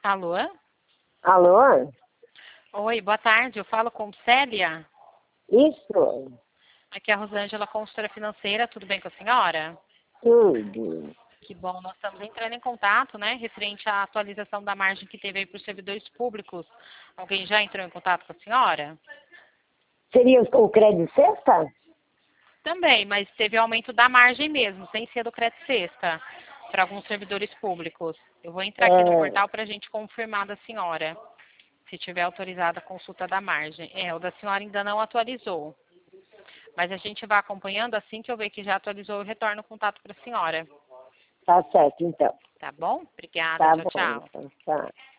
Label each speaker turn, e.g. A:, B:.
A: Alô?
B: Alô?
A: Oi, boa tarde. Eu falo com Célia.
B: Isso?
A: Aqui é a Rosângela, consultora financeira. Tudo bem com a senhora?
B: Tudo.
A: Que bom. Nós estamos entrando em contato, né, referente à atualização da margem que teve aí para os servidores públicos. Alguém já entrou em contato com a senhora?
B: Seria o crédito sexta?
A: Também, mas teve aumento da margem mesmo, sem ser do crédito sexta, para alguns servidores públicos. Eu vou entrar aqui no portal para a gente confirmar da senhora, se tiver autorizada a consulta da margem. O da senhora ainda não atualizou. Mas a gente vai acompanhando, assim que eu ver que já atualizou, eu retorno o contato para a senhora.
B: Tá certo, então.
A: Tá bom? Obrigada.
B: Tá
A: Tchau,
B: bom,
A: tchau.
B: então. Tá.